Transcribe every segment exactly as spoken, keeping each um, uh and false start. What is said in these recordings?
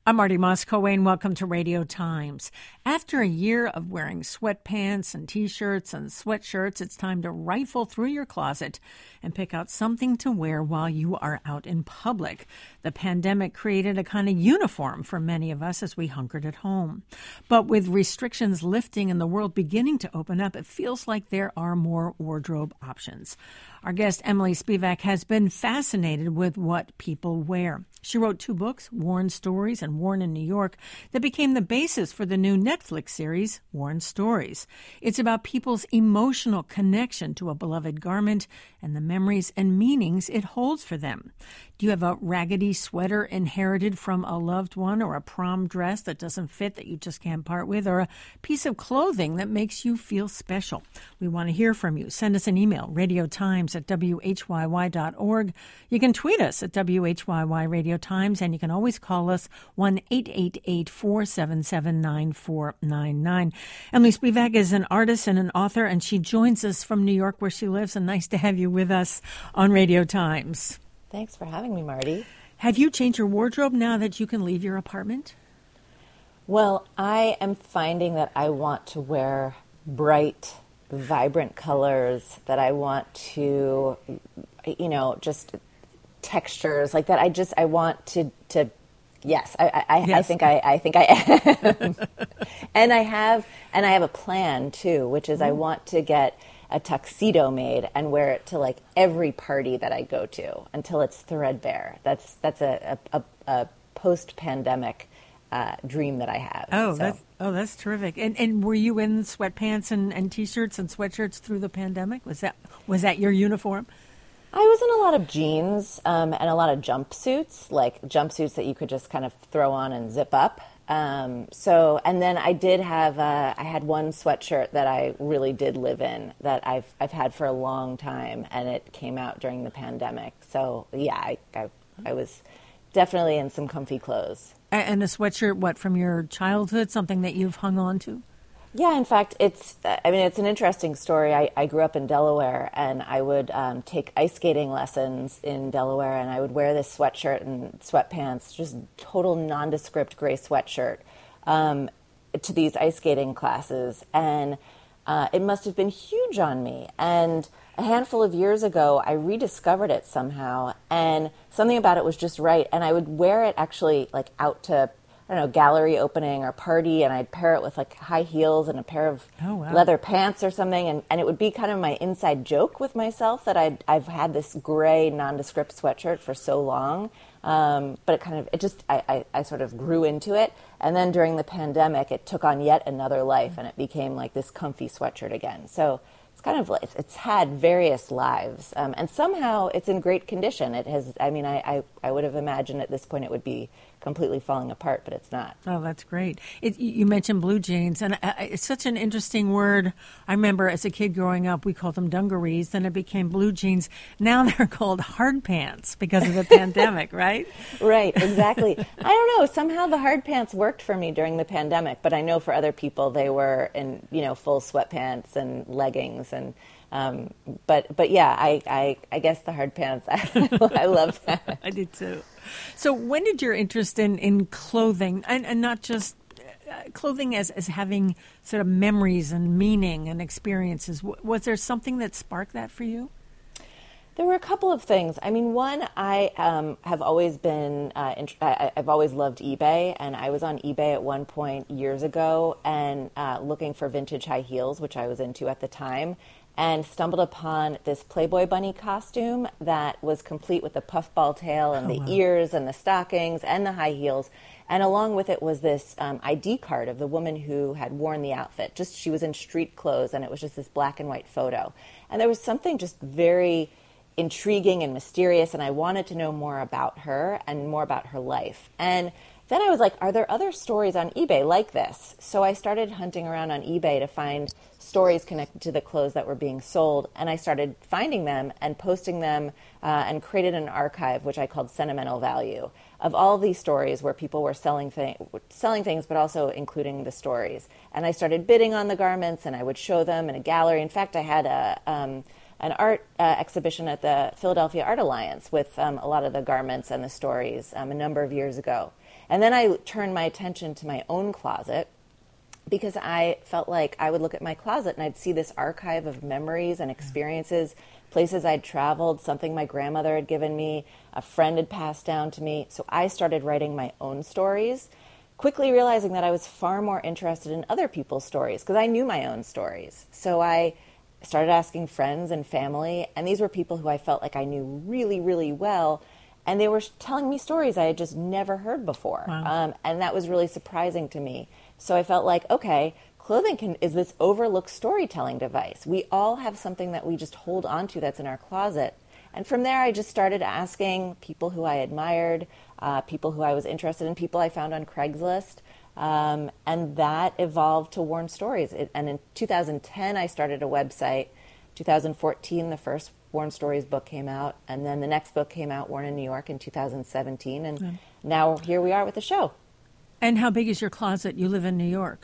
I'm Marty Moscoe, welcome to Radio Times. After a year of wearing sweatpants and T-shirts and sweatshirts, it's time to rifle through your closet and pick out something to wear while you are out in public. The pandemic created a kind of uniform for many of us as we hunkered at home. But with restrictions lifting and the world beginning to open up, it feels like there are more wardrobe options. Our guest, Emily Spivak, has been fascinated with what people wear. She wrote two books, Worn Stories and Worn in New York, that became the basis for the new Netflix series, Worn Stories. It's about people's emotional connection to a beloved garment and the memories and meanings it holds for them. Do you have a raggedy sweater inherited from a loved one, or a prom dress that doesn't fit that you just can't part with, or a piece of clothing that makes you feel special? We want to hear from you. Send us an email, radiotimes at w h y y dot org. You can tweet us at W H Y Y Radio Times, and you can always call us one eight eight eight, four seven seven, nine four nine nine. Emily Spivak is an artist and an author, and she joins us from New York, where she lives, and nice to have you with us on Radio Times. Thanks for having me, Marty. Have you changed your wardrobe now that you can leave your apartment? Well, I am finding that I want to wear bright, vibrant colors, that I want to, you know, just textures like that. I just, I want to, to yes, I, I, yes. I think I, I think I am. and I have, and I have a plan too, which is mm. I want to get a tuxedo made and wear it to like every party that I go to until it's threadbare. That's that's a, a, a post-pandemic uh, dream that I have. Oh, so. that's oh, that's terrific. And and were you in sweatpants and, and T-shirts and sweatshirts through the pandemic? Was that was that your uniform? I was in a lot of jeans um, and a lot of jumpsuits, like jumpsuits that you could just kind of throw on and zip up. Um, so, and then I did have, uh, I had one sweatshirt that I really did live in that I've, I've had for a long time, and it came out during the pandemic. So yeah, I, I, I was definitely in some comfy clothes. And a sweatshirt, what, from your childhood, something that you've hung on to? Yeah, in fact, it's, I mean, it's an interesting story. I, I grew up in Delaware, and I would um, take ice skating lessons in Delaware, and I would wear this sweatshirt and sweatpants, just total nondescript gray sweatshirt, um, to these ice skating classes. And uh, it must have been huge on me. And a handful of years ago, I rediscovered it somehow, and something about it was just right. And I would wear it actually like out to, I don't know, gallery opening or party, and I'd pair it with like high heels and a pair of oh, wow. leather pants or something, and, and it would be kind of my inside joke with myself that I'd, I've had this gray nondescript sweatshirt for so long, um, but it kind of, it just, I, I, I sort of grew into it, and then during the pandemic, it took on yet another life, and it became like this comfy sweatshirt again. So it's kind of, it's, it's had various lives, um, and somehow it's in great condition. It has, I mean, I, I, I would have imagined at this point it would be completely falling apart, but it's not. Oh, that's great. It, you mentioned blue jeans, and it's such an interesting word. I remember as a kid growing up, we called them dungarees, then it became blue jeans. Now they're called hard pants because of the pandemic, right? Right, exactly. I don't know. Somehow the hard pants worked for me during the pandemic, but I know for other people they were in, you know, full sweatpants and leggings and Um, but but yeah, I, I, I guess the hard pants, I, I love that. I did too. So when did your interest in, in clothing, and, and not just uh, clothing as, as having sort of memories and meaning and experiences, was there something that sparked that for you? There were a couple of things. I mean, one, I um, have always been, uh, int- I, I've always loved eBay, and I was on eBay at one point years ago and uh, looking for vintage high heels, which I was into at the time, and stumbled upon this Playboy bunny costume that was complete with the puffball tail and oh, the wow. ears and the stockings and the high heels. And along with it was this um, I D card of the woman who had worn the outfit. Just she was in street clothes, and it was just this black and white photo. And there was something just very intriguing and mysterious, and I wanted to know more about her and more about her life. And then I was like, are there other stories on eBay like this? So I started hunting around on eBay to find stories connected to the clothes that were being sold, and I started finding them and posting them uh, and created an archive, which I called Sentimental Value, of all of these stories where people were selling, th- selling things, but also including the stories. And I started bidding on the garments, and I would show them in a gallery. In fact, I had a... Um, an art uh, exhibition at the Philadelphia Art Alliance with um, a lot of the garments and the stories um, a number of years ago. And then I turned my attention to my own closet, because I felt like I would look at my closet and I'd see this archive of memories and experiences, places I'd traveled, something my grandmother had given me, a friend had passed down to me. So I started writing my own stories, quickly realizing that I was far more interested in other people's stories because I knew my own stories. So I started asking friends and family, and these were people who I felt like I knew really, really well, and they were telling me stories I had just never heard before. Wow. Um, and that was really surprising to me. So I felt like, okay, clothing can, is this overlooked storytelling device. We all have something that we just hold on to that's in our closet. And from there, I just started asking people who I admired, uh, people who I was interested in, people I found on Craigslist. Um, and that evolved to Worn Stories. It, and in two thousand ten, I started a website. two thousand fourteen, the first Worn Stories book came out. And then the next book came out, Worn in New York, in two thousand seventeen. And mm. now here we are with the show. And how big is your closet? You live in New York.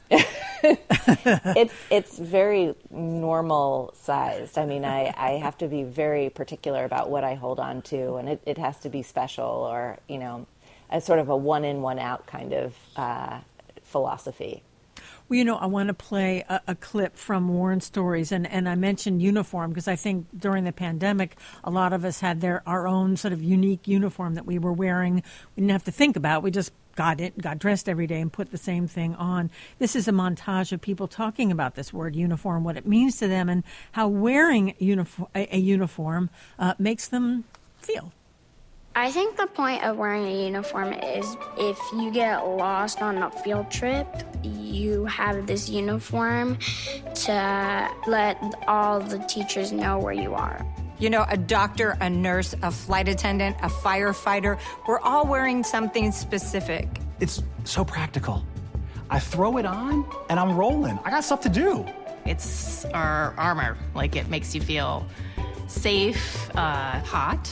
it's it's very normal sized. I mean, I, I have to be very particular about what I hold on to, and it, it has to be special or, you know, a sort of a one in, one out kind of uh, philosophy. Well, you know, I want to play a, a clip from Worn Stories, and, and I mentioned uniform because I think during the pandemic, a lot of us had their our own sort of unique uniform that we were wearing. We didn't have to think about. We just got it, got dressed every day and put the same thing on. This is a montage of people talking about this word uniform, what it means to them, and how wearing uniform, a, a uniform uh, makes them feel. I think the point of wearing a uniform is if you get lost on a field trip, you have this uniform to let all the teachers know where you are. You know, a doctor, a nurse, a flight attendant, a firefighter, we're all wearing something specific. It's so practical. I throw it on and I'm rolling. I got stuff to do. It's our armor. Like, it makes you feel safe, uh, hot.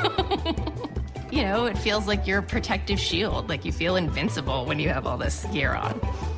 You know, it feels like your protective shield. Like, you feel invincible when you have all this gear on.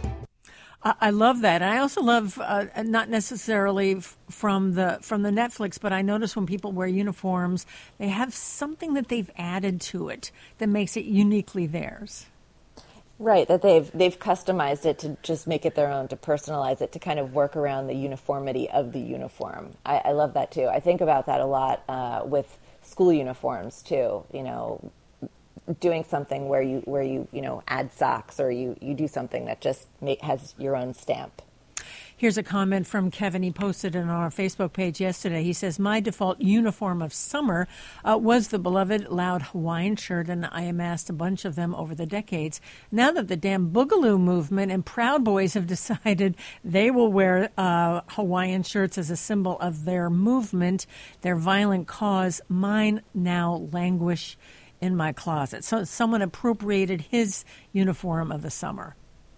I love that. And I also love, uh, not necessarily f- from the from the Netflix, but I notice when people wear uniforms, they have something that they've added to it that makes it uniquely theirs. Right, that they've they've customized it to just make it their own, to personalize it, to kind of work around the uniformity of the uniform. I, I love that too. I think about that a lot uh, with school uniforms too. You know, doing something where you where you you know add socks, or you you do something that just make, has your own stamp. Here's a comment from Kevin. He posted it on our Facebook page yesterday. He says, my default uniform of summer uh, was the beloved loud Hawaiian shirt, and I amassed a bunch of them over the decades. Now that the damn Boogaloo movement and Proud Boys have decided they will wear uh, Hawaiian shirts as a symbol of their movement, their violent cause, mine now languish in my closet. So someone appropriated his uniform of the summer.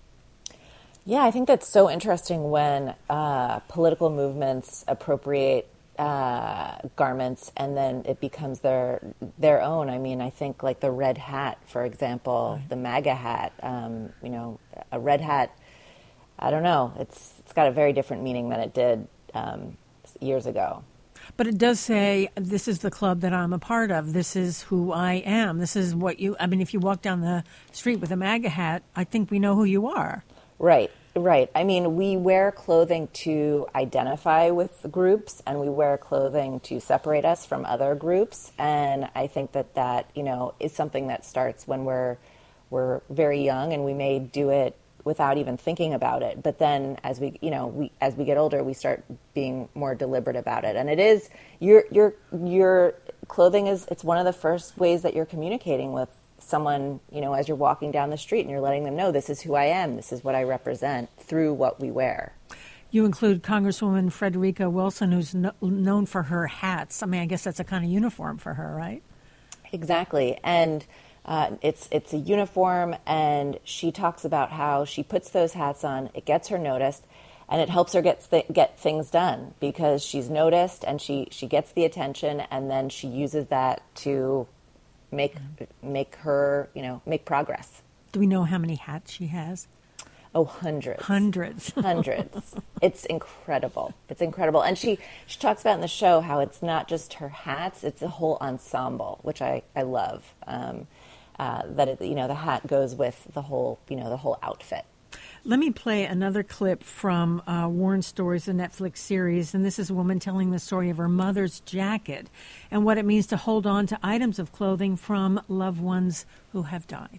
Yeah, I think that's so interesting when uh, political movements appropriate uh, garments and then it becomes their their own. I mean, I think like the red hat, for example, right. The MAGA hat. Um, you know, a red hat. I don't know. It's it's got a very different meaning than it did um, years ago. But it does say, this is the club that I'm a part of. This is who I am. This is what you. I mean, if you walk down the street with a MAGA hat, I think we know who you are. Right, right. I mean, we wear clothing to identify with groups, and we wear clothing to separate us from other groups. And I think that that, you know, is something that starts when we're we're very young, and we may do it without even thinking about it. But then, as we, you know, we as we get older, we start being more deliberate about it. And it is your your your clothing is it's one of the first ways that you're communicating with someone, you know, as you're walking down the street and you're letting them know this is who I am, this is what I represent through what we wear. You include Congresswoman Frederica Wilson, who's no, known for her hats. I mean, I guess that's a kind of uniform for her, right? Exactly. And uh, it's it's a uniform, and she talks about how she puts those hats on, it gets her noticed, and it helps her get th- get things done because she's noticed and she, she gets the attention, and then she uses that to make make her, you know, make progress. Do we know how many hats she has? Oh, hundreds. Hundreds. Hundreds. It's incredible. It's incredible. And she, she talks about in the show how it's not just her hats, it's a whole ensemble, which I, I love. Um, uh, that it, you know, the hat goes with the whole, you know, the whole outfit. Let me play another clip from uh, Worn Stories, the Netflix series, and this is a woman telling the story of her mother's jacket and what it means to hold on to items of clothing from loved ones who have died.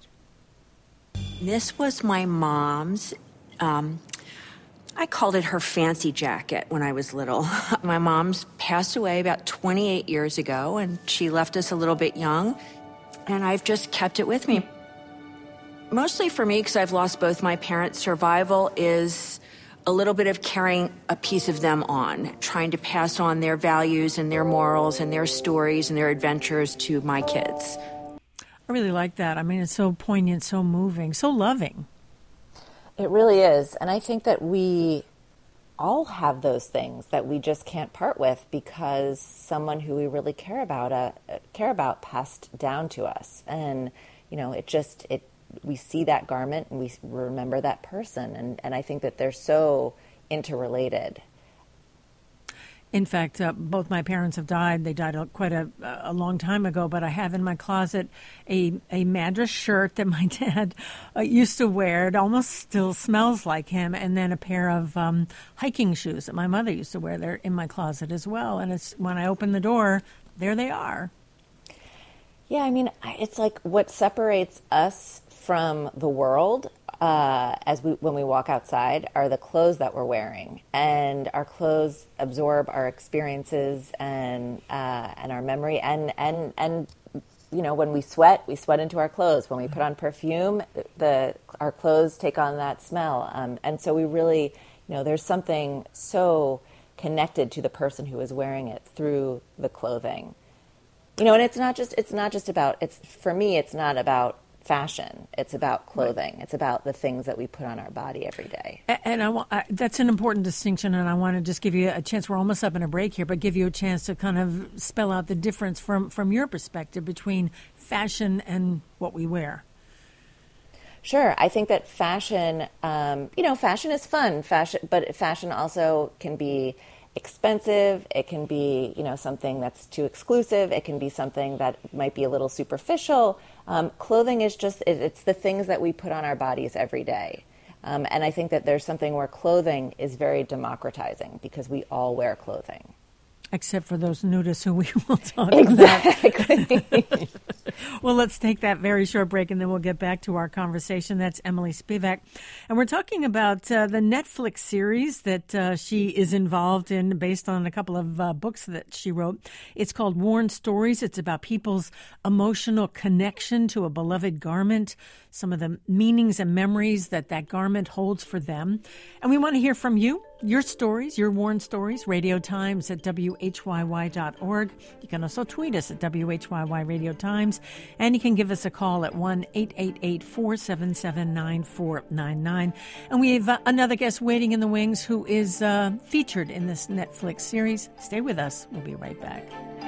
This was my mom's, um, I called it her fancy jacket when I was little. My mom's passed away about twenty-eight years ago, and she left us a little bit young, and I've just kept it with me. Mostly for me, because I've lost both my parents, survival is a little bit of carrying a piece of them on, trying to pass on their values and their morals and their stories and their adventures to my kids. I really like that. I mean, it's so poignant, so moving, so loving. It really is. And I think that we all have those things that we just can't part with because someone who we really care about uh, care about passed down to us. And, you know, it just, it we see that garment and we remember that person. And, and I think that they're so interrelated. In fact, uh, both my parents have died. They died a, quite a, a long time ago, but I have in my closet a, a Madras shirt that my dad uh, used to wear. It almost still smells like him. And then a pair of um, hiking shoes that my mother used to wear. They're in my closet as well. And it's when I open the door, there they are. Yeah, I mean, it's like what separates us from the world uh, as we when we walk outside are the clothes that we're wearing, and our clothes absorb our experiences and uh, and our memory, and and and you know, when we sweat, we sweat into our clothes. When we put on perfume, the our clothes take on that smell, um, and so we really, you know, there's something so connected to the person who is wearing it through the clothing. You know, and it's not just it's not just about it's for me. It's not about fashion. It's about clothing. Right. It's about the things that we put on our body every day. And, and I, I, that's an important distinction, and I want to just give you a chance. We're almost up in a break here, but give you a chance to kind of spell out the difference from, from your perspective between fashion and what we wear. Sure. I think that fashion, um, you know, fashion is fun, fashion, but fashion also can be expensive. It can be, you know, something that's too exclusive. It can be something that might be a little superficial. Um, clothing is just, it, it's the things that we put on our bodies every day. Um, and I think that there's something where clothing is very democratizing because we all wear clothing. Except for those nudists who we will talk exactly. about. Well, let's take that very short break, and then we'll get back to our conversation. That's Emily Spivak. And we're talking about uh, the Netflix series that uh, she is involved in based on a couple of uh, books that she wrote. It's called Worn Stories. It's about people's emotional connection to a beloved garment, some of the meanings and memories that that garment holds for them. And we want to hear from you, your stories, your worn stories, Radio Times at W H Y Y dot org. You can also tweet us at W H Y Y Radio Times, and you can give us a call at one eight eight eight, four seven seven, nine four nine nine. And we have uh, another guest waiting in the wings who is uh, featured in this Netflix series. Stay with us. We'll be right back.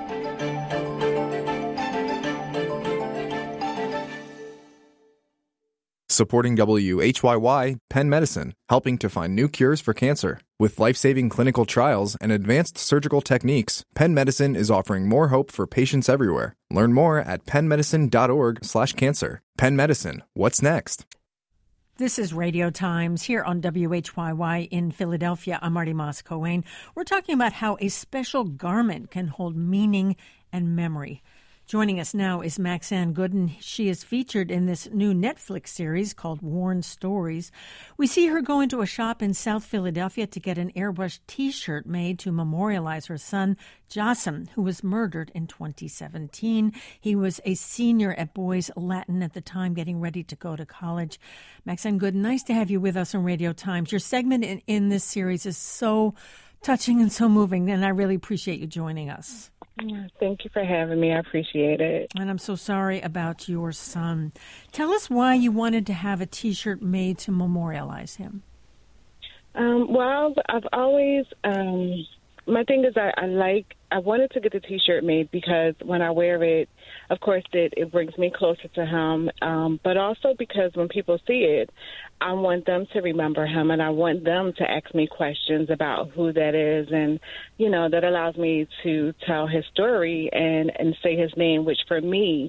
Supporting W H Y Y, Penn Medicine, helping to find new cures for cancer. With life-saving clinical trials and advanced surgical techniques, Penn Medicine is offering more hope for patients everywhere. Learn more at penn medicine dot org slash cancer. Penn Medicine, what's next? This is Radio Times here on W H Y Y in Philadelphia. I'm Marty Moss-Coane. We're talking about how a special garment can hold meaning and memory. Joining us now is Maxanne Gooden. She is featured in this new Netflix series called Worn Stories. We see her go into a shop in South Philadelphia to get an airbrushed T-shirt made to memorialize her son, Jossam, who was murdered in twenty seventeen. He was a senior at Boys Latin at the time, getting ready to go to college. Maxanne Gooden, nice to have you with us on Radio Times. Your segment in, in this series is so touching and so moving, and I really appreciate you joining us. Thank you for having me. I appreciate it. And I'm so sorry about your son. Tell us why you wanted to have a T-shirt made to memorialize him. Um, well, I've always, um, my thing is I, I like, I wanted to get the T-shirt made because when I wear it, of course, it, it brings me closer to him, um, but also because when people see it, I want them to remember him, and I want them to ask me questions about who that is, and, you know, that allows me to tell his story and, and say his name, which for me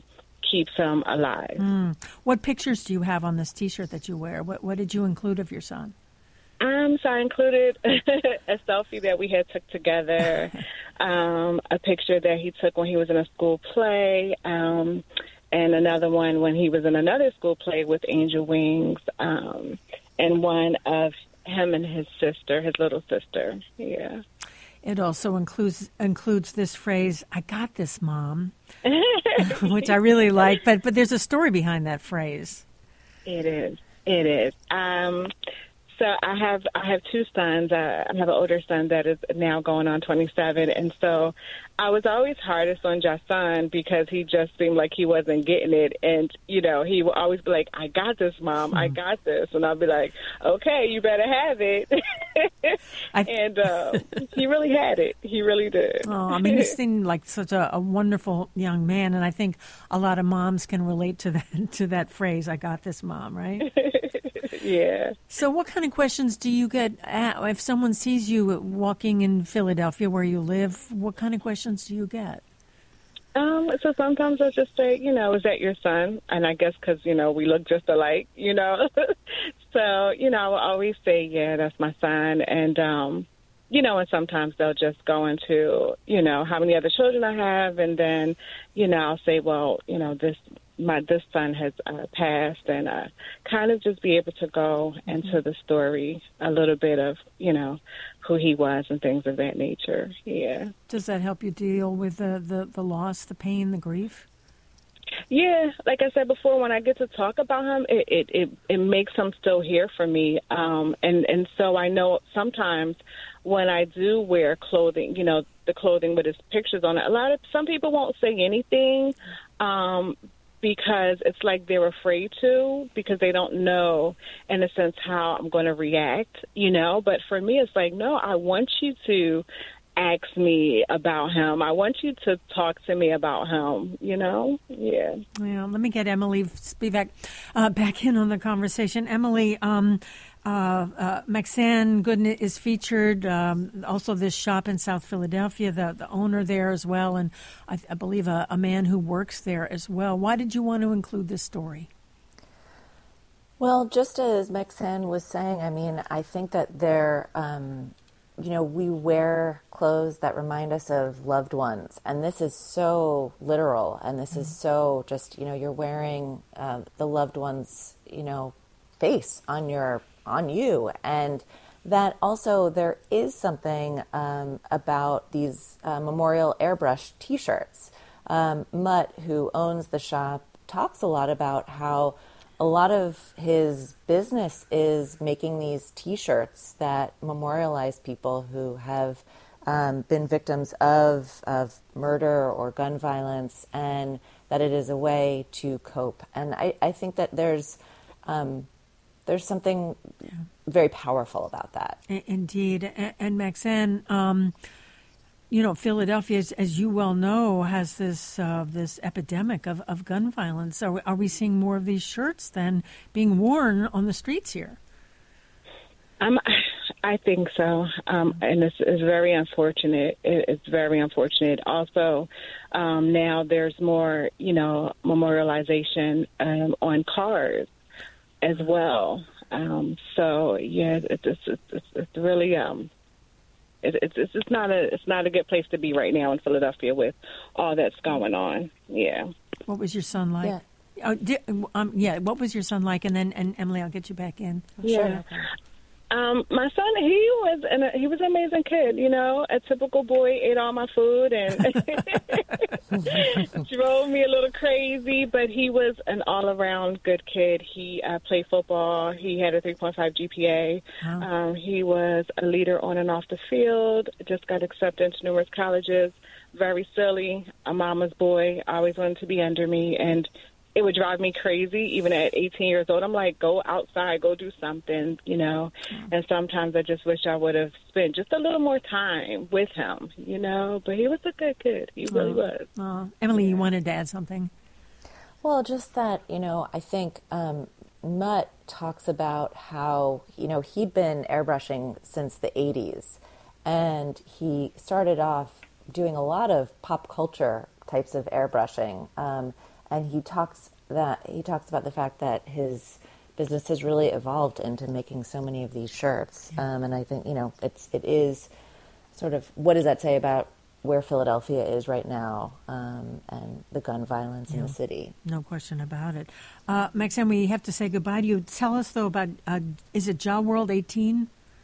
keeps him alive. Mm. What pictures do you have on this T-shirt that you wear? What, what did you include of your son? Um, so I included a selfie that we had took together, um, a picture that he took when he was in a school play, um, and another one when he was in another school play with Angel Wings, um, and one of him and his sister, his little sister. Yeah. It also includes includes this phrase, "I got this, Mom," which I really like. But but there's a story behind that phrase. It is. It is. Um, So I have I have two sons. Uh, I have an older son that is now going on twenty-seven, and so I was always hardest on Jason because he just seemed like he wasn't getting it, and you know he would always be like, "I got this, Mom, I got this," and I'd be like, "Okay, you better have it," I... and uh, he really had it. He really did. Oh, I mean, he seemed like such a, a wonderful young man, and I think a lot of moms can relate to that to that phrase, "I got this, Mom," right? Yeah. So what kind of questions do you get at, if someone sees you walking in Philadelphia where you live? What kind of questions do you get? Um, so sometimes I'll just say, you know, is that your son? And I guess because, you know, we look just alike, you know. So, you know, I will always say, yeah, that's my son. And, um, you know, and sometimes they'll just go into, you know, how many other children I have. And then, you know, I'll say, well, you know, this my this son has uh, passed, and uh, kind of just be able to go into the story a little bit of, you know, who he was and things of that nature. Yeah. Does that help you deal with the, the, the loss, the pain, the grief? Yeah, like I said before, when I get to talk about him, it it, it, it makes him still here for me. Um, and, and so I know sometimes when I do wear clothing, you know, the clothing with his pictures on it, a lot of some people won't say anything um, because it's like they're afraid to, because they don't know, in a sense, how I'm going to react, you know. But for me, it's like, no, I want you to ask me about him. I want you to talk to me about him, you know? Yeah. Yeah, let me get Emily Spivak uh, back in on the conversation. Emily, um, uh, uh, Maxine Goodnett is featured. Um, also, this shop in South Philadelphia, the, the owner there as well, and I, I believe a, a man who works there as well. Why did you want to include this story? Well, just as Maxine was saying, I mean, I think that there, um, you know, we wear clothes that remind us of loved ones, and this is so literal, and this mm-hmm. is so just, you know, you're wearing uh, the loved one's, you know, face on your on you, and that also there is something um, about these uh, memorial airbrush T-shirts. Um, Mutt, who owns the shop, talks a lot about how a lot of his business is making these T-shirts that memorialize people who have um, been victims of of murder or gun violence, and that it is a way to cope. And I, I think that there's um, there's something yeah. very powerful about that. Indeed. And, and Maxine, um, you know, Philadelphia, as, as you well know, has this uh, this epidemic of, of gun violence. Are, are we seeing more of these shirts than being worn on the streets here? Um, I think so, um, and it's, it's very unfortunate. It, it's very unfortunate. Also, um, now there's more, you know, memorialization um, on cars as well. Um, so yeah, it's it's, it's, it's really um, it, it's it's it's not a it's not a good place to be right now in Philadelphia with all that's going on. Yeah. What was your son like? Yeah. Oh, did, um, yeah. What was your son like? And then, and Emily, I'll get you back in. Yeah. Sure. Um, my son, he was an, he was an amazing kid, you know, a typical boy, ate all my food and drove me a little crazy, but he was an all-around good kid. He uh, played football. He had a three point five G P A. Wow. Um, he was a leader on and off the field, just got accepted into numerous colleges. Very silly, a mama's boy, always wanted to be under me, and it would drive me crazy, even at eighteen years old. I'm like, go outside, go do something, you know. Mm-hmm. And sometimes I just wish I would have spent just a little more time with him, you know. But he was a good kid. He really oh. was. Oh. Emily, yeah. You wanted to add something? Well, just that, you know, I think um, Mutt talks about how, you know, he'd been airbrushing since the eighties. And he started off doing a lot of pop culture types of airbrushing. Um and he talks that he talks about the fact that his business has really evolved into making so many of these shirts. Yeah. Um, and I think, you know, it's it is sort of, what does that say about where Philadelphia is right now, um, and the gun violence yeah. in the city? No question about it. Uh, Maxine, we have to say goodbye to you. Tell us, though, about, uh, is it Ja World eighteen?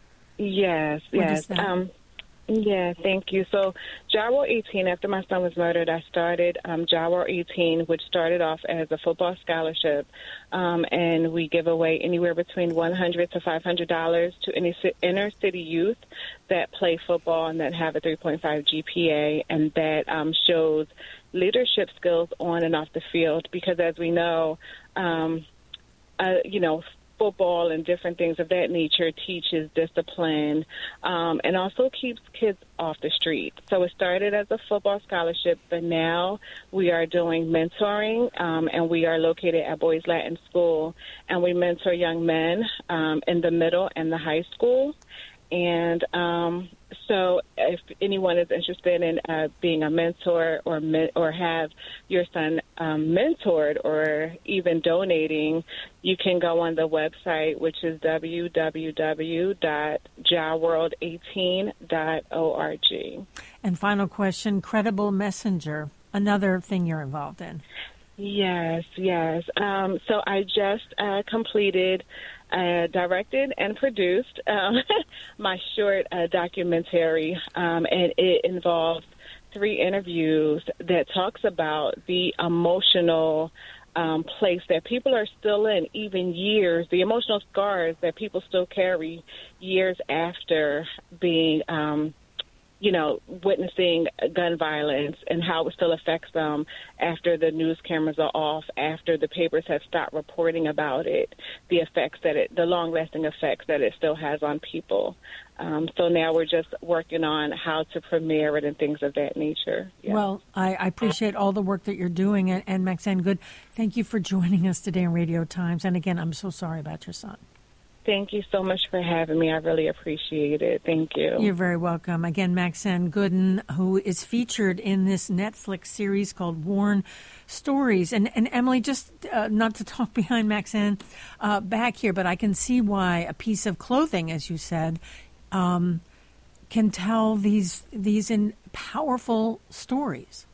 Yes, what yes. Um, yeah, thank you. So Ja World eighteen, after my son was murdered, I started um, Ja World eighteen, which started off as a football scholarship, um, and we give away anywhere between one hundred dollars to five hundred dollars to any inner city youth that play football and that have a three point five G P A, and that um, shows leadership skills on and off the field, because as we know, um, uh, you know, football and different things of that nature teaches discipline, um, and also keeps kids off the street. So it started as a football scholarship, but now we are doing mentoring, um, and we are located at Boys Latin School, and we mentor young men um, in the middle and the high school. And um, so if anyone is interested in uh, being a mentor or men- or have your son um, mentored or even donating, you can go on the website, which is w w w dot ja world eighteen dot org. And final question, Credible Messenger, another thing you're involved in. Yes, yes. Um, so I just uh, completed Uh, directed and produced um, my short uh, documentary, um, and it involves three interviews that talks about the emotional um, place that people are still in, even years, the emotional scars that people still carry years after being um, you know, witnessing gun violence, and how it still affects them after the news cameras are off, after the papers have stopped reporting about it, the effects that it, the long-lasting effects that it still has on people. Um, so now we're just working on how to premiere it and things of that nature. Yeah. Well, I, I appreciate all the work that you're doing. And, and Maxine Good, thank you for joining us today on Radio Times. And again, I'm so sorry about your son. Thank you so much for having me. I really appreciate it. Thank you. You're very welcome. Again, Maxine Gooden, who is featured in this Netflix series called Worn Stories. And, and Emily, just uh, not to talk behind Maxine uh, back here, but I can see why a piece of clothing, as you said, um, can tell these these in powerful stories.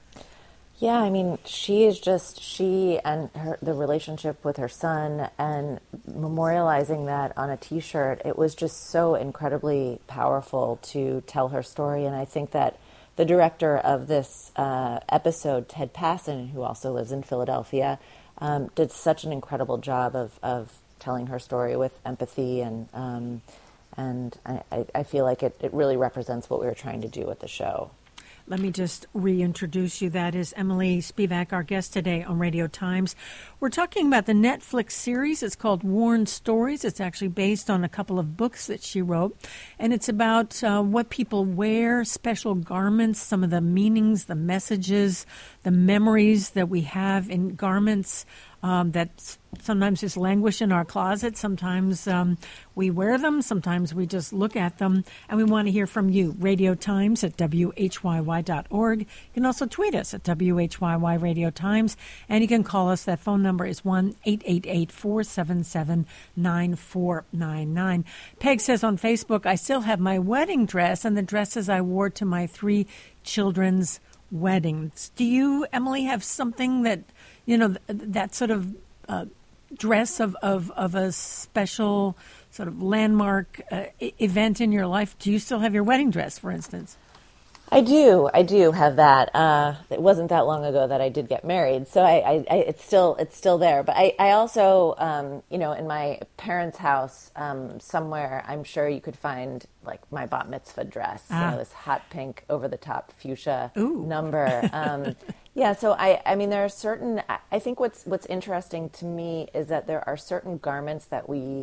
Yeah, I mean, she is just, she and her, the relationship with her son, and memorializing that on a T-shirt, it was just so incredibly powerful to tell her story. And I think that the director of this uh, episode, Ted Passon, who also lives in Philadelphia, um, did such an incredible job of, of telling her story with empathy. And um, and I, I feel like it, it really represents what we were trying to do with the show. Let me just reintroduce you. That is Emily Spivak, our guest today on Radio Times. We're talking about the Netflix series. It's called Worn Stories. It's actually based on a couple of books that she wrote. And it's about uh, what people wear, special garments, some of the meanings, the messages, the memories that we have in garments um, that sometimes just languish in our closet. Sometimes um, we wear them. Sometimes we just look at them. And we want to hear from you. Radio Times at W H Y Y dot org. You can also tweet us at W H Y Y Radio Times. And you can call us. That phone number is one eight eight eight, four seven seven, nine four nine nine. Peg says on Facebook, I still have my wedding dress and the dresses I wore to my three children's weddings. Do you, Emily, have something that, you know, th- that sort of uh, dress of, of, of a special sort of landmark uh, I- event in your life? Do you still have your wedding dress, for instance? I do. I do have that. Uh, it wasn't that long ago that I did get married, so I, I, I it's still it's still there. But I, I also, um, you know, in my parents' house um, somewhere, I'm sure you could find like my bat mitzvah dress, ah. you know, this hot pink over the top fuchsia Ooh. number. Um, yeah. So I, I mean, there are certain. I think what's what's interesting to me is that there are certain garments that we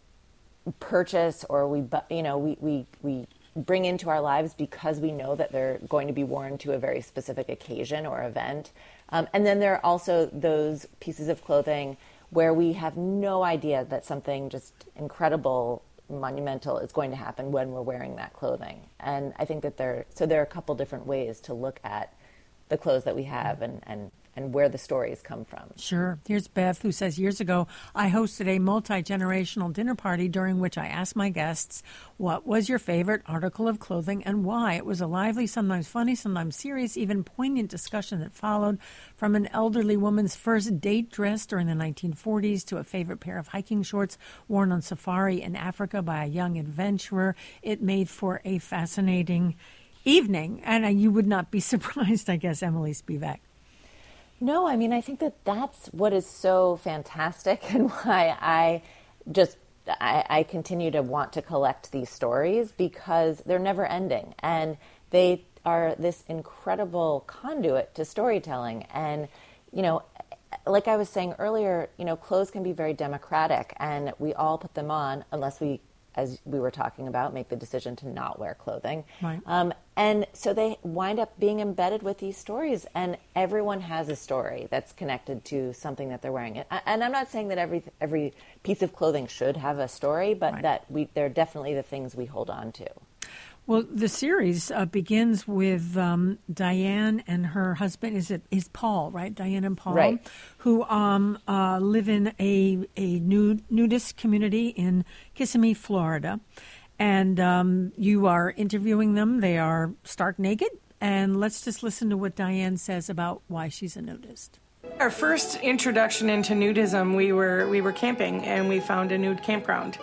purchase or we, you know, we we we. bring into our lives because we know that they're going to be worn to a very specific occasion or event. Um, and then there are also those pieces of clothing where we have no idea that something just incredible, monumental is going to happen when we're wearing that clothing. And I think that there, so there are a couple different ways to look at the clothes that we have and, and, and where the stories come from. Sure. Here's Beth, who says, years ago, I hosted a multi-generational dinner party during which I asked my guests, what was your favorite article of clothing and why? It was a lively, sometimes funny, sometimes serious, even poignant discussion that followed, from an elderly woman's first date dress during the nineteen forties to a favorite pair of hiking shorts worn on safari in Africa by a young adventurer. It made for a fascinating evening, and uh, you would not be surprised, I guess, Emily Spivak. No, I mean, I think that that's what is so fantastic and why I just, I, I continue to want to collect these stories, because they're never ending and they are this incredible conduit to storytelling. And, you know, like I was saying earlier, you know, clothes can be very democratic and we all put them on unless we, as we were talking about, make the decision to not wear clothing. Right. Um, and so they wind up being embedded with these stories, and everyone has a story that's connected to something that they're wearing. And I'm not saying that every every piece of clothing should have a story, but Right. that we they're definitely the things we hold on to. Well, the series uh, begins with um, Diane and her husband. Is it is Paul, right? Diane and Paul, Right. who um, uh, live in a a nude, nudist community in Kissimmee, Florida, and um, you are interviewing them. They are stark naked, and let's just listen to what Diane says about why she's a nudist. Our first introduction into nudism, we were we were camping and we found a nude campground.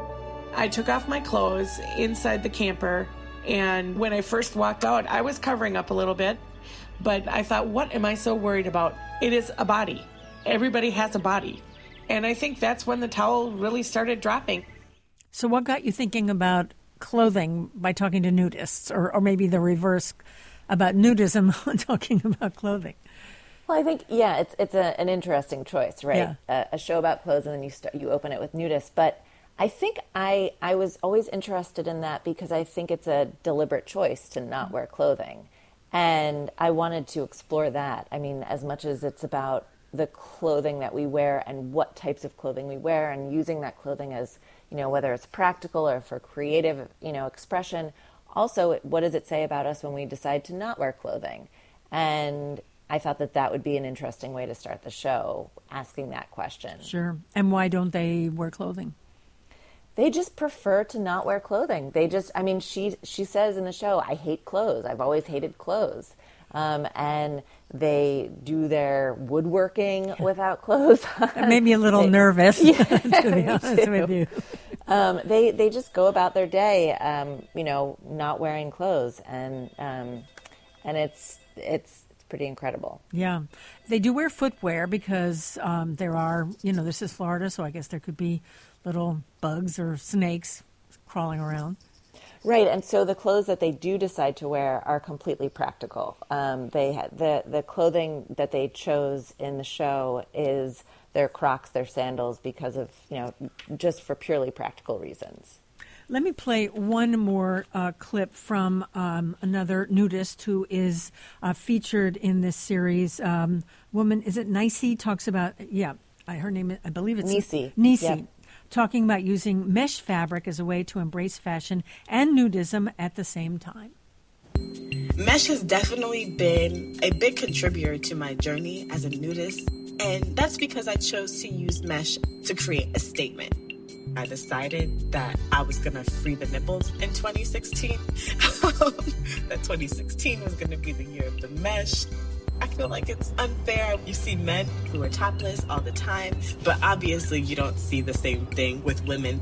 I took off my clothes inside the camper, and when I first walked out, I was covering up a little bit, but I thought, what am I so worried about? It is a body. Everybody has a body. And I think that's when the towel really started dropping. So what got you thinking about clothing by talking to nudists, or, or maybe the reverse, about nudism talking about clothing? Well, I think, yeah, it's it's a, an interesting choice, right? Yeah. A, a show about clothes, and then you start, you open it with nudists. But I think I, I was always interested in that because I think it's a deliberate choice to not wear clothing. And I wanted to explore that. I mean, as much as it's about the clothing that we wear and what types of clothing we wear, and using that clothing as, you know, whether it's practical or for creative, you know, expression. Also, what does it say about us when we decide to not wear clothing? And I thought that that would be an interesting way to start the show, asking that question. Sure. And why don't they wear clothing? They just prefer to not wear clothing. They just, I mean, she she says in the show, I hate clothes. I've always hated clothes. Um, and they do their woodworking without clothes on. That made me a little they, nervous, yeah, to be honest with you. Um, they, they just go about their day, um, you know, not wearing clothes. And um, and it's it's it's pretty incredible. Yeah. They do wear footwear because um, there are, you know, this is Florida, so I guess there could be little bugs or snakes crawling around. Right, and so the clothes that they do decide to wear are completely practical. Um, they ha- the the clothing that they chose in the show is their Crocs, their sandals, because of, you know, just for purely practical reasons. Let me play one more uh, clip from um, another nudist who is uh, featured in this series. Um, woman, is it Nicey? Talks about, yeah, I, her name, I believe it's Nisi. Nisi. Yep. Talking about using mesh fabric as a way to embrace fashion and nudism at the same time. Mesh has definitely been a big contributor to my journey as a nudist, and that's because I chose to use mesh to create a statement. I decided that I was going to free the nipples in twenty sixteen. That twenty sixteen was going to be the year of the mesh. I feel like it's unfair. You see men who are topless all the time, but obviously you don't see the same thing with women.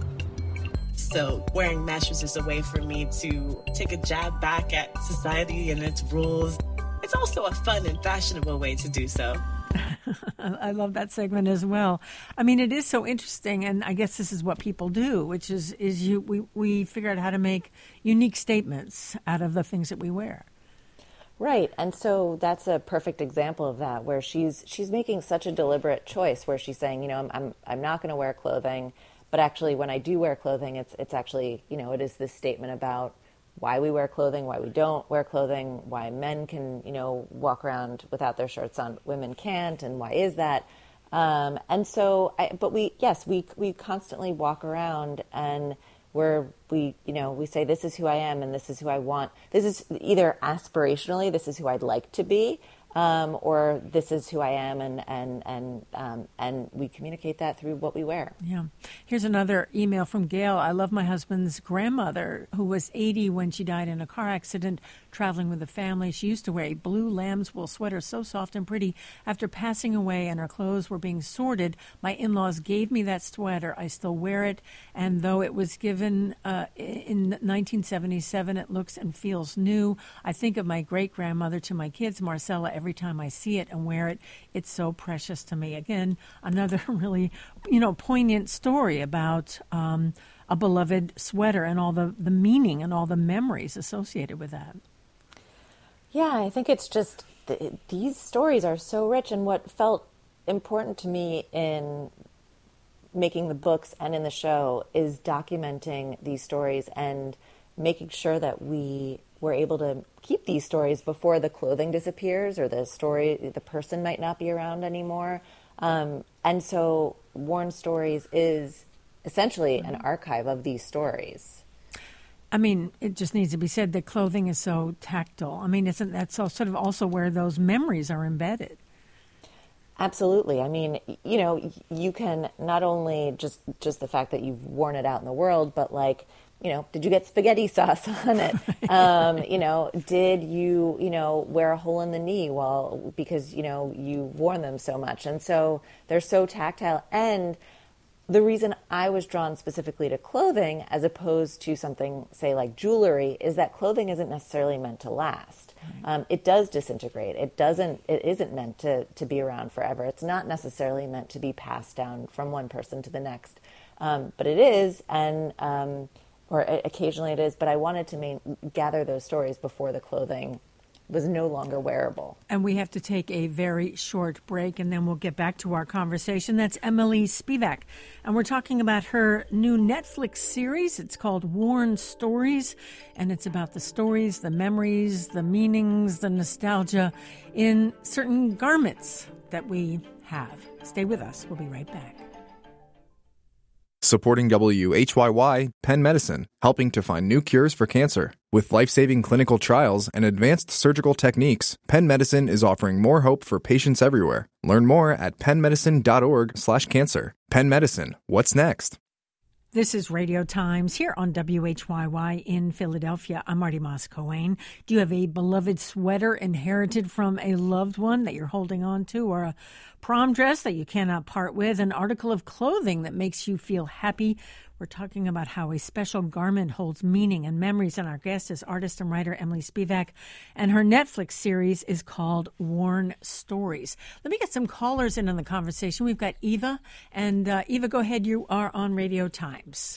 So wearing mesh was just a way for me to take a jab back at society and its rules. It's also a fun and fashionable way to do so. I love that segment as well. I mean, it is so interesting, and I guess this is what people do, which is is you we, we figure out how to make unique statements out of the things that we wear. Right, and so that's a perfect example of that, where she's she's making such a deliberate choice, where she's saying, you know, I'm I'm, I'm not going to wear clothing, but actually, when I do wear clothing, it's it's actually, you know, it is this statement about why we wear clothing, why we don't wear clothing, why men can, you know, walk around without their shirts on, women can't, and why is that? Um, and so, I, but we, yes, we we constantly walk around and we're, we, you know, we say, this is who I am and this is who I want. This is either aspirationally, this is who I'd like to be, um, or this is who I am, and and and um, and we communicate that through what we wear. Yeah. Here's another email from Gail. I love my husband's grandmother, who was eighty when she died in a car accident traveling with the family. She used to wear a blue lamb's wool sweater, so soft and pretty. After passing away and her clothes were being sorted, my in-laws gave me that sweater. I still wear it, and though it was given uh, in nineteen seventy-seven, it looks and feels new. I think of my great-grandmother to my kids, Marcella, every time I see it and wear it. It's so precious to me. Again, another really, you know, poignant story about um, a beloved sweater and all the, the meaning and all the memories associated with that. Yeah, I think it's just, th- these stories are so rich, and what felt important to me in making the books and in the show is documenting these stories and making sure that we were able to keep these stories before the clothing disappears or the story, the person might not be around anymore. Um, and so Worn Stories is essentially an archive of these stories. I mean, it just needs to be said that clothing is so tactile. I mean, isn't that so sort of also where those memories are embedded? Absolutely. I mean, you know, you can not only just, just the fact that you've worn it out in the world, but like, you know, did you get spaghetti sauce on it? um, you know, did you, you know, wear a hole in the knee while, because, you know, you've worn them so much. And so they're so tactile. And the reason I was drawn specifically to clothing as opposed to something, say, like jewelry, is that clothing isn't necessarily meant to last. Right. Um, it does disintegrate. It doesn't, it isn't meant to, to be around forever. It's not necessarily meant to be passed down from one person to the next. Um, but it is, and, um, or occasionally it is, but I wanted to main, gather those stories before the clothing was no longer wearable. And we have to take a very short break, and then we'll get back to our conversation. That's Emily Spivak, and we're talking about her new Netflix series. It's called Worn Stories, and it's about the stories, the memories, the meanings, the nostalgia in certain garments that we have. Stay with us. We'll be right back. Supporting W H Y Y, Penn Medicine, helping to find new cures for cancer. With life-saving clinical trials and advanced surgical techniques, Penn Medicine is offering more hope for patients everywhere. Learn more at pennmedicine.org slash cancer. Penn Medicine, what's next? This is Radio Times here on W H Y Y in Philadelphia. I'm Marty Moss-Coane. Do you have a beloved sweater inherited from a loved one that you're holding on to, or a prom dress that you cannot part with, an article of clothing that makes you feel happy? We're talking about how a special garment holds meaning and memories, and our guest is artist and writer Emily Spivak, and her Netflix series is called Worn Stories. Let me get some callers in on the conversation. We've got Eva, and uh, Eva, go ahead. You are on Radio Times.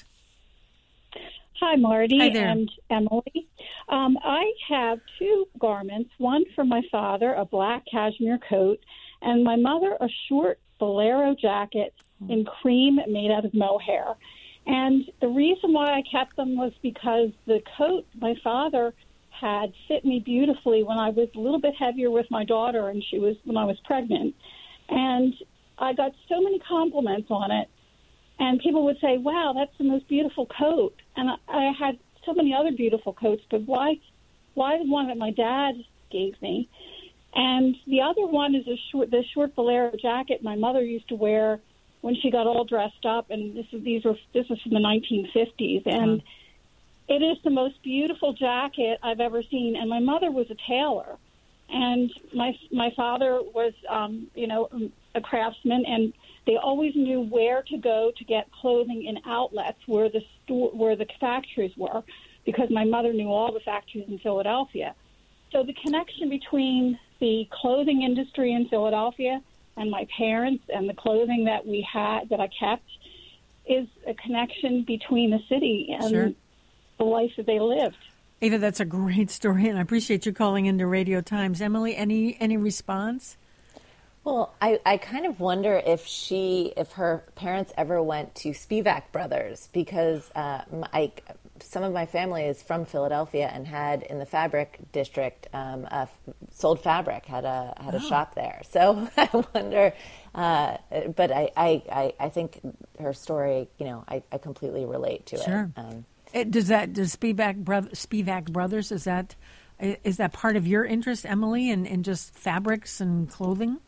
Hi, Marty Hi there. and Emily. Um, I have two garments, one for my father, a black cashmere coat, and my mother, a short bolero jacket in cream made out of mohair. And the reason why I kept them was because the coat my father had fit me beautifully when I was a little bit heavier with my daughter, and she was when I was pregnant. And I got so many compliments on it, and people would say, "Wow, that's the most beautiful coat." And I, I had so many other beautiful coats, but why, why the one that my dad gave me? And the other one is a short, the short bolero jacket my mother used to wear when she got all dressed up, and this is these were this was from the nineteen fifties, and uh-huh. It is the most beautiful jacket I've ever seen. And my mother was a tailor, and my my father was, um, you know, a craftsman, and they always knew where to go to get clothing in outlets where the store where the factories were, because my mother knew all the factories in Philadelphia. So the connection between the clothing industry in Philadelphia and my parents and the clothing that we had, that I kept, is a connection between the city and sure. the life that they lived. Ava, that's a great story, and I appreciate you calling into Radio Times. Emily, any any response? Well, I, I kind of wonder if she, if her parents ever went to Spivak Brothers, because uh, I, some of my family is from Philadelphia and had in the fabric district um, uh, sold fabric, had a had a oh. shop there. So I wonder, uh, but I, I, I think her story, you know, I, I completely relate to sure. it. Um, it. Does that does Spivak Brothers, Spivak Brothers, is that Is that part of your interest, Emily, in, in just fabrics and clothing?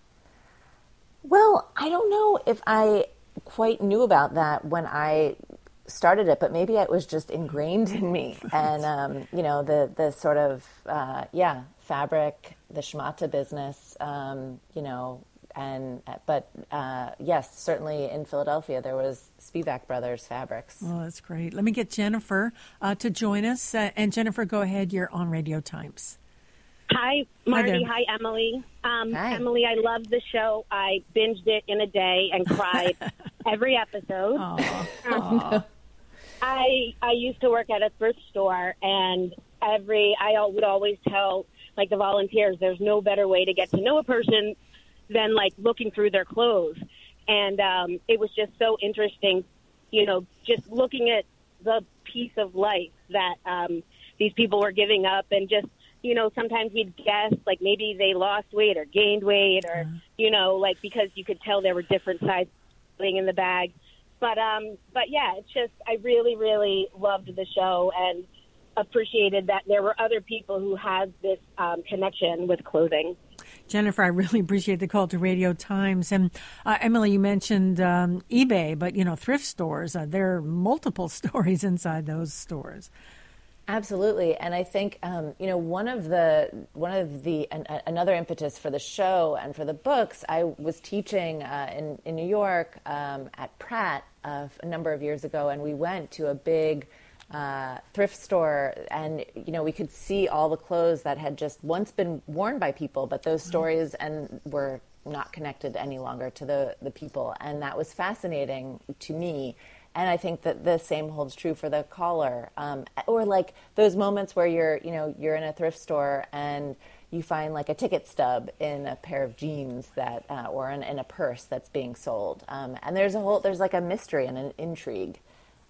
Well, I don't know if I quite knew about that when I started it, but maybe it was just ingrained in me. And, um, you know, the, the sort of, uh, yeah, fabric, the schmata business, um, you know, and, but uh, yes, certainly in Philadelphia, there was Spivak Brothers Fabrics. Oh, that's great. Let me get Jennifer uh, to join us. Uh, and Jennifer, go ahead. You're on Radio Times. Hi, Marty. Hi, Hi, Emily. Um, Hi. Emily, I love the show. I binged it in a day and cried every episode. Um, I I used to work at a thrift store, and every I al- would always tell like the volunteers, there's no better way to get to know a person than like looking through their clothes. And um, it was just so interesting, you know, just looking at the piece of life that um, these people were giving up, and just, you know, sometimes we'd guess, like, maybe they lost weight or gained weight or, uh-huh. you know, like, because you could tell there were different sizes in the bag. But, um, but yeah, it's just, I really, really loved the show and appreciated that there were other people who had this um, connection with clothing. Jennifer, I really appreciate the call to Radio Times. And uh, Emily, you mentioned um, eBay, but, you know, thrift stores, uh, there are multiple stories inside those stores. Absolutely, and I think um, you know one of the one of the an, another impetus for the show and for the books. I was teaching uh, in in New York um, at Pratt uh, a number of years ago, and we went to a big uh, thrift store, and you know we could see all the clothes that had just once been worn by people, but those stories and were not connected any longer to the the people, and that was fascinating to me. And I think that the same holds true for the caller, um, or like those moments where you're, you know, you're in a thrift store and you find like a ticket stub in a pair of jeans that, uh, or in, in a purse that's being sold. Um, and there's a whole, there's like a mystery and an intrigue.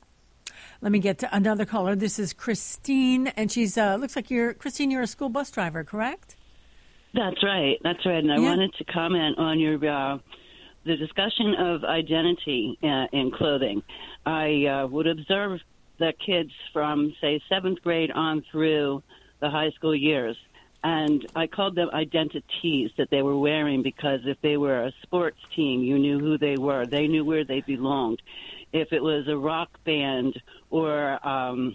Let me get to another caller. This is Christine, and she's uh, looks like you're Christine. You're a school bus driver, correct? That's right. That's right. And I Yeah. wanted to comment on your. Uh, The discussion of identity uh, in clothing. I uh, would observe that kids from, say, seventh grade on through the high school years, and I called them identities that they were wearing, because if they were a sports team, you knew who they were. They knew where they belonged. If it was a rock band or um,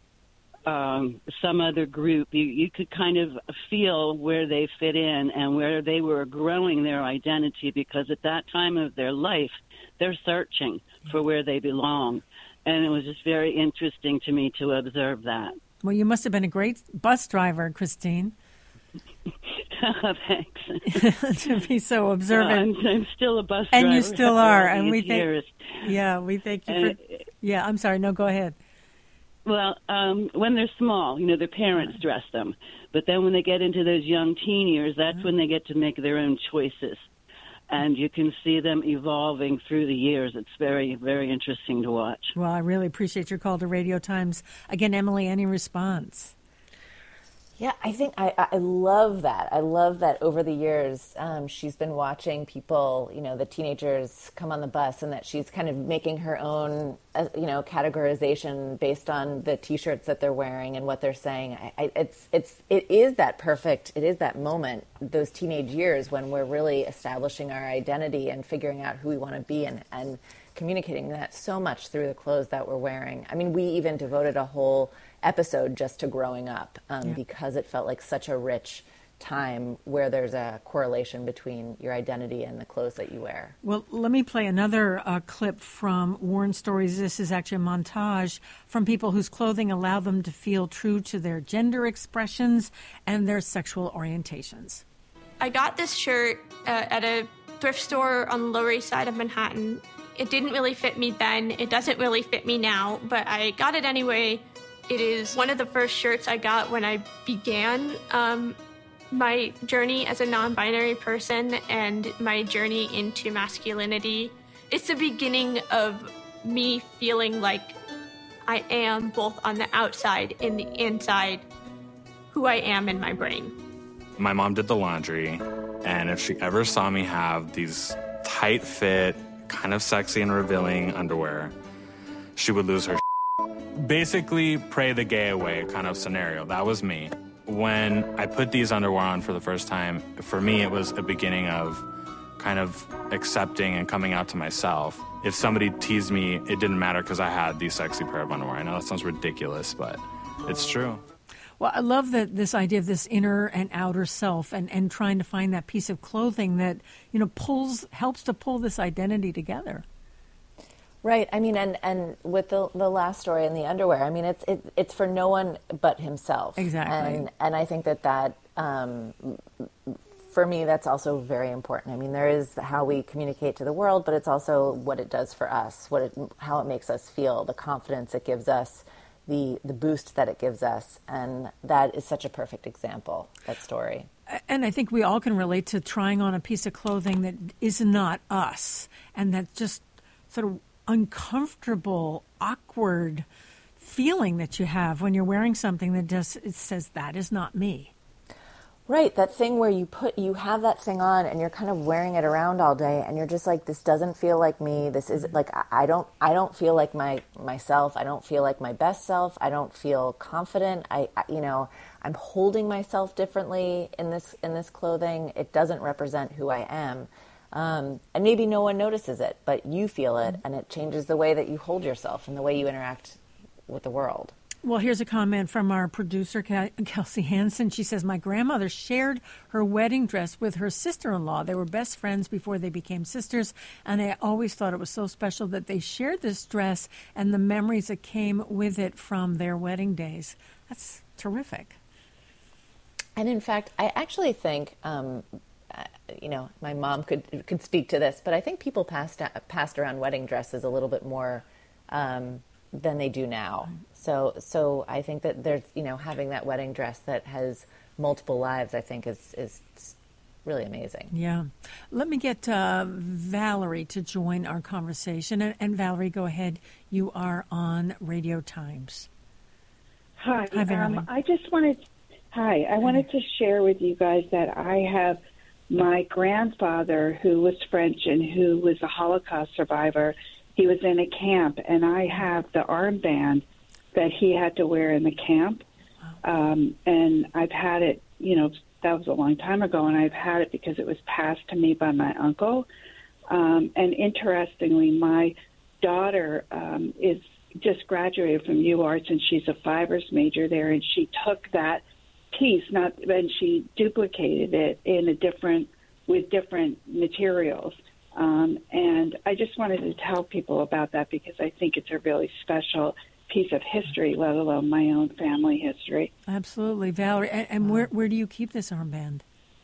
um, some other group, you, you could kind of feel where they fit in and where they were growing their identity, because at that time of their life, they're searching for where they belong. And it was just very interesting to me to observe that. Well, you must have been a great bus driver, Christine. Thanks. To be so observant. No, I'm, I'm still a bus and driver. And you still are. And we thank, yeah, we thank you and, for, yeah, I'm sorry. No, go ahead. Well, um, when they're small, you know, their parents dress them. But then when they get into those young teen years, that's when they get to make their own choices. And you can see them evolving through the years. It's very, very interesting to watch. Well, I really appreciate your call to Radio Times. Again, Emily, any response? Yeah, I think I, I love that. I love that over the years, um, she's been watching people, you know, the teenagers come on the bus, and that she's kind of making her own, uh, you know, categorization based on the T-shirts that they're wearing and what they're saying. I, I, it's, it's, it is that perfect. It is that moment, those teenage years when we're really establishing our identity and figuring out who we want to be, and, and communicating that so much through the clothes that we're wearing. I mean, we even devoted a whole episode just to growing up um, yeah. because it felt like such a rich time where there's a correlation between your identity and the clothes that you wear. Well, let me play another uh, clip from Warren Stories. This is actually a montage from people whose clothing allowed them to feel true to their gender expressions and their sexual orientations. I got this shirt uh, at a thrift store on the Lower East Side of Manhattan. It didn't really fit me then. It doesn't really fit me now, but I got it anyway. It is one of the first shirts I got when I began um, my journey as a non-binary person and my journey into masculinity. It's the beginning of me feeling like I am both on the outside and the inside, who I am in my brain. My mom did the laundry, and if she ever saw me have these tight fit, kind of sexy and revealing underwear, she would lose her shit. Basically, pray the gay away kind of scenario. That was me. when I put these underwear on for the first time, for me, it was a beginning of kind of accepting and coming out to myself. If somebody teased me, it didn't matter because I had these sexy pair of underwear. I know that sounds ridiculous, but it's true. Well, I love that this idea of this inner and outer self, and, and trying to find that piece of clothing that, you know, pulls, helps to pull this identity together. Right. I mean, and, and with the the last story in the underwear, I mean, it's it, it's for no one but himself. Exactly. And and I think that that, um, for me, that's also very important. I mean, there is how we communicate to the world, but it's also what it does for us, what it, how it makes us feel, the confidence it gives us, the the boost that it gives us. And that is such a perfect example, that story. And I think we all can relate to trying on a piece of clothing that is not us, and that just sort of uncomfortable, awkward feeling that you have when you're wearing something that just it says, that is not me. Right, that thing where you put you have that thing on and you're kind of wearing it around all day, and you're just like, this doesn't feel like me. This is like I, I don't I don't feel like my myself. I don't feel like my best self. I don't feel confident. I, I you know I'm holding myself differently in this in this clothing. It doesn't represent who I am. Um, and maybe no one notices it, but you feel it, and it changes the way that you hold yourself and the way you interact with the world. Well, here's a comment from our producer, Kelsey Hansen. She says, my grandmother shared her wedding dress with her sister-in-law. They were best friends before they became sisters, and I always thought it was so special that they shared this dress and the memories that came with it from their wedding days. That's terrific. And in fact, I actually think... Um, Uh, you know, my mom could could speak to this, but I think people passed passed around wedding dresses a little bit more um, than they do now. So, so I think that there's, you know, having that wedding dress that has multiple lives, I think is is really amazing. Yeah. Let me get uh, Valerie to join our conversation. And, and Valerie, go ahead. You are on Radio Times. Hi. Hi, Valerie. Um, I just wanted, hi, I wanted to share with you guys that I have my grandfather, who was French and who was a Holocaust survivor. He was in a camp, and I have the armband that he had to wear in the camp. Um, and I've had it, you know, that was a long time ago, and I've had it because it was passed to me by my uncle. Um, and interestingly, my daughter um, is just graduated from U Arts, and she's a fibers major there, and she took that piece, not, and she duplicated it in a different, with different materials. Um, and I just wanted to tell people about that because I think it's a really special piece of history, let alone my own family history. Absolutely, Valerie. And, and where where do you keep this armband?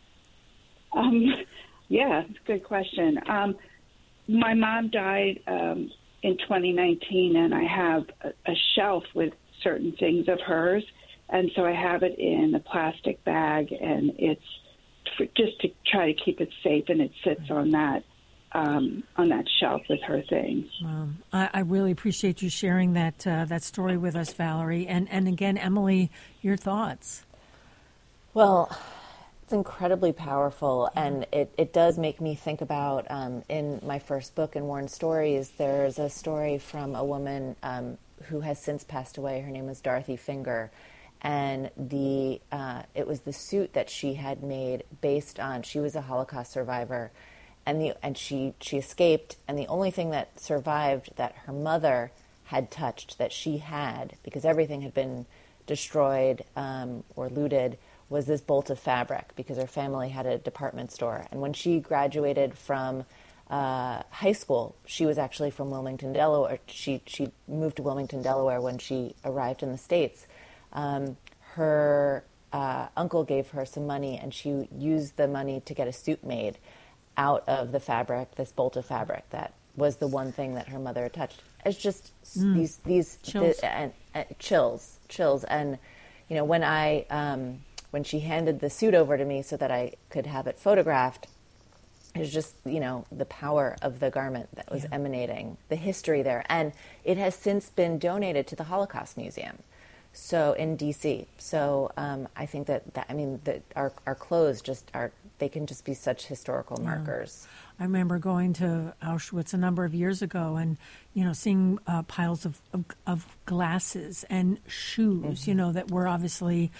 Um, yeah, it's a good question. Um, my mom died um, in twenty nineteen, and I have a, a shelf with certain things of hers. And so I have it in a plastic bag, and it's for, just to try to keep it safe, and it sits on that um, on that shelf with her things. Wow. I, I really appreciate you sharing that uh, that story with us, Valerie. And and again, Emily, your thoughts. Well, it's incredibly powerful, and it, it does make me think about, um, in my first book, In Worn Stories, there's a story from a woman um, who has since passed away. Her name was Dorothy Finger. And the uh, it was the suit that she had made based on, she was a Holocaust survivor, and the and she, she escaped, and the only thing that survived that her mother had touched, that she had, because everything had been destroyed um, or looted, was this bolt of fabric, because her family had a department store. And when she graduated from uh, high school, she was actually from Wilmington, Delaware. She, she moved to Wilmington, Delaware when she arrived in the States. Um, her uh, uncle gave her some money, and she used the money to get a suit made out of the fabric, this bolt of fabric that was the one thing that her mother touched. It's just mm. these these chills. The, and, uh, chills, chills. And you know, when I um, when she handed the suit over to me so that I could have it photographed, it was just, you know, the power of the garment that was yeah. emanating, the history there, and it has since been donated to the Holocaust Museum. So in D C, so um, I think that, that I mean that our our clothes just are, they can just be such historical yeah. markers. I remember going to Auschwitz a number of years ago, and you know, seeing uh, piles of, of of glasses and shoes, mm-hmm. you know, that were obviously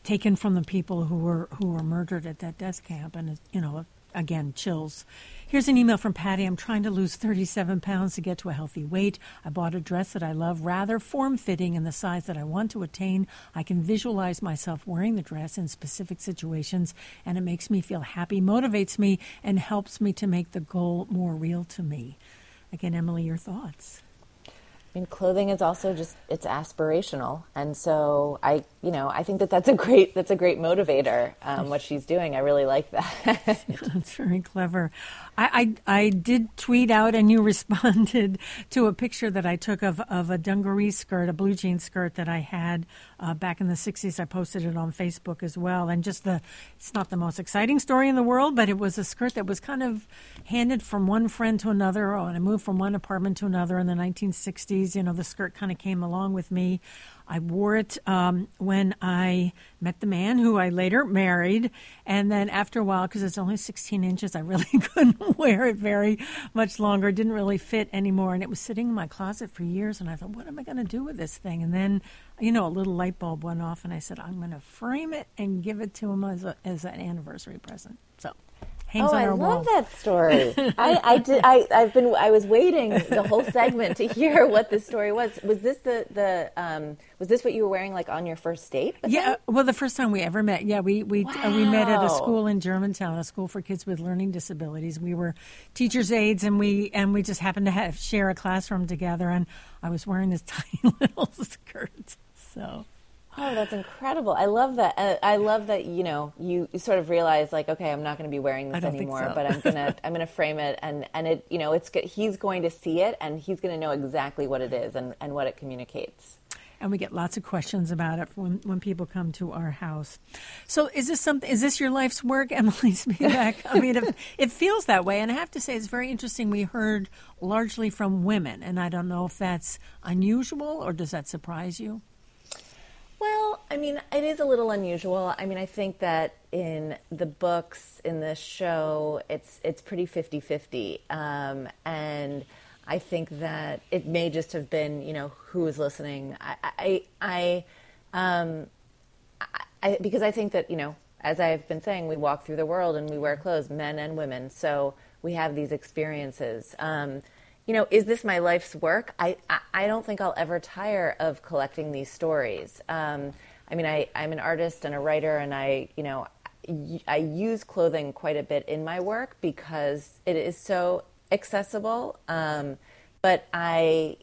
taken from the people who were who were murdered at that death camp. And, you know, again, chills. Here's an email from Patty. I'm trying to lose thirty-seven pounds to get to a healthy weight. I bought a dress that I love, rather form-fitting in the size that I want to attain. I can visualize myself wearing the dress in specific situations, and it makes me feel happy, motivates me, and helps me to make the goal more real to me. Again, Emily, your thoughts? I mean, clothing is also just, it's aspirational. And so I, you know, I think that that's a great, that's a great motivator, um, what she's doing. I really like that. That's very clever. I, I, I did tweet out, and you responded to a picture that I took of, of a dungaree skirt, a blue jean skirt that I had uh, back in the sixties. I posted it on Facebook as well. And just the, it's not the most exciting story in the world, but it was a skirt that was kind of handed from one friend to another, and I moved from one apartment to another in the nineteen sixties. You know, the skirt kind of came along with me. I wore it um, when I met the man who I later married. And then after a while, because it's only sixteen inches, I really couldn't wear it very much longer. It didn't really fit anymore. And it was sitting in my closet for years. And I thought, what am I going to do with this thing? And then, you know, a little light bulb went off. And I said, I'm going to frame it and give it to him as, a, as an anniversary present. So. Oh, I love wall. that story. I, I did. I, I've been. I was waiting the whole segment to hear what the story was. Was this the the? Um, was this what you were wearing, like on your first date? Yeah. him? Well, the first time we ever met. Yeah, we we wow. uh, we met at a school in Germantown, a school for kids with learning disabilities. We were teachers' aides, and we and we just happened to have, share a classroom together. And I was wearing this tiny little skirt. So. Oh, that's incredible. I love that. Uh, I love that, you know, you, you sort of realize, like, okay, I'm not going to be wearing this anymore, so. but I'm going to I'm going to frame it, and, and it, you know, it's good. He's going to see it, and he's going to know exactly what it is and, and what it communicates. And we get lots of questions about it when, when people come to our house. So is this something, is this your life's work, Emily Spivak? I mean, it, it feels that way. And I have to say, it's very interesting. We heard largely from women, and I don't know if that's unusual, or does that surprise you? Well, I mean, it is a little unusual. I mean, I think that in the books, in the show, it's it's pretty fifty-fifty. Um, and I think that it may just have been, you know, who is listening. I, I, I, um, I, because I think that, you know, as I've been saying, we walk through the world and we wear clothes, men and women. So we have these experiences. Um, You know, is this my life's work? I, I, I don't think I'll ever tire of collecting these stories. Um, I mean, I, I'm an artist and a writer, and I, you know, I use clothing quite a bit in my work because it is so accessible. Um, but I,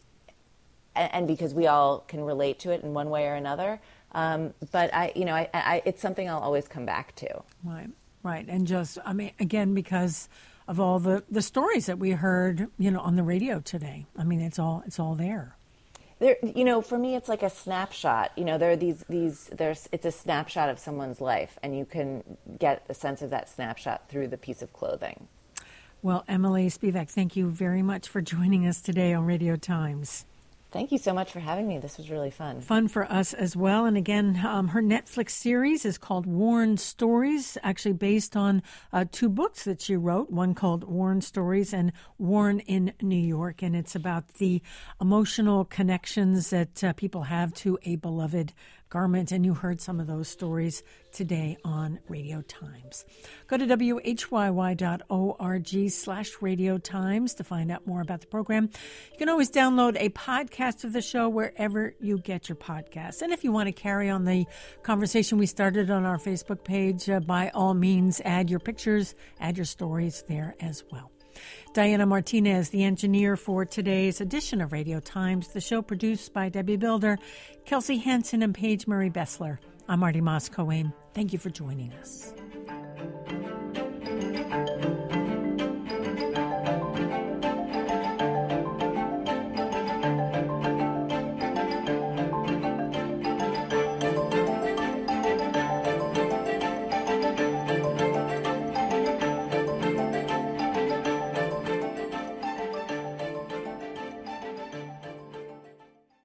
and because we all can relate to it in one way or another. Um, but I, you know, I, I, it's something I'll always come back to. Right, right. And just, I mean, again, because of all the, the stories that we heard, you know, on the radio today. I mean, it's all it's all there. There, you know, for me, it's like a snapshot. You know, there are these these there's it's a snapshot of someone's life, and you can get a sense of that snapshot through the piece of clothing. Well, Emily Spivak, thank you very much for joining us today on Radio Times. Thank you so much for having me. This was really fun. Fun for us as well. And again, um, her Netflix series is called Worn Stories, actually based on uh, two books that she wrote, one called Worn Stories and Worn in New York. And it's about the emotional connections that uh, people have to a beloved garment. And you heard some of those stories today on Radio Times. Go to W H Y Y dot org slash Radio Times to find out more about the program. You can always download a podcast of the show wherever you get your podcasts. And if you want to carry on the conversation we started on our Facebook page, uh, by all means, add your pictures, add your stories there as well. Diana Martinez, the engineer for today's edition of Radio Times, the show produced by Debbie Builder, Kelsey Hansen, and Paige Murray Bessler. I'm Marty Moss-Coane. Thank you for joining us.